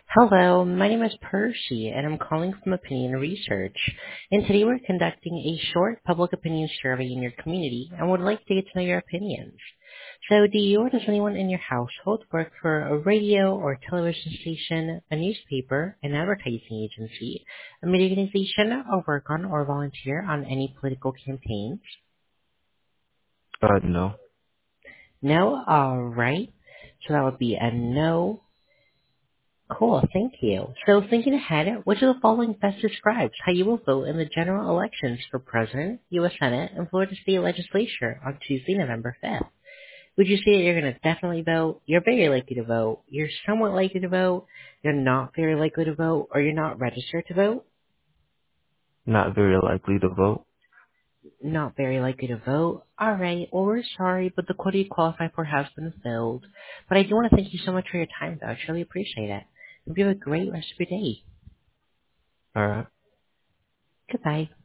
Hello, my name is Percy, and I'm calling from Opinion Research. And today we're conducting a short public opinion survey in your community and would like to get to know your opinions. So do you or does anyone in your household work for a radio or television station, a newspaper, an advertising agency, a media organization, or work on or volunteer on any political campaigns? No. No? Alright. So that would be a no. Cool, thank you. So thinking ahead, which of the following best describes how you will vote in the general elections for President, U.S. Senate, and Florida State Legislature on Tuesday, November 5th? Would you say that you're going to definitely vote, you're very likely to vote, you're somewhat likely to vote, you're not very likely to vote, or you're not registered to vote? Not very likely to vote. Not very likely to vote. Alright, well we're sorry, but the quota you qualify for has been filled. But I do want to thank you so much for your time though, I truly appreciate it. Hope you have a great rest of your day. Alright. Goodbye.